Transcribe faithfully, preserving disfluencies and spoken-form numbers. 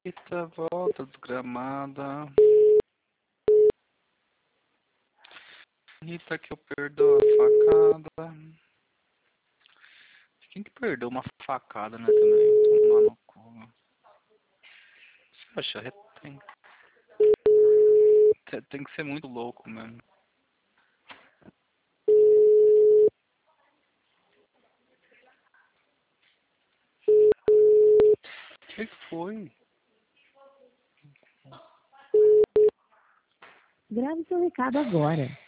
Eita, volta desgramada. Rita que eu perdoo a facada. Quem que perdeu uma facada, né, também? Tomar no cu. Poxa, tem, tem que ser muito louco mesmo. O que foi? Grave seu recado agora.